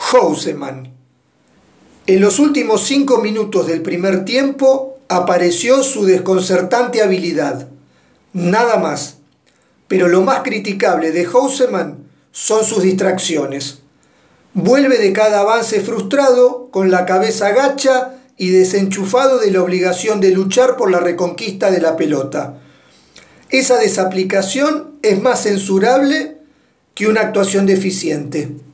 Houseman. En los últimos 5 minutos del primer tiempo apareció su desconcertante habilidad. Nada más. Pero lo más criticable de Houseman son sus distracciones. Vuelve de cada avance frustrado, con la cabeza gacha y desenchufado de la obligación de luchar por la reconquista de la pelota. Esa desaplicación es más censurable que una actuación deficiente.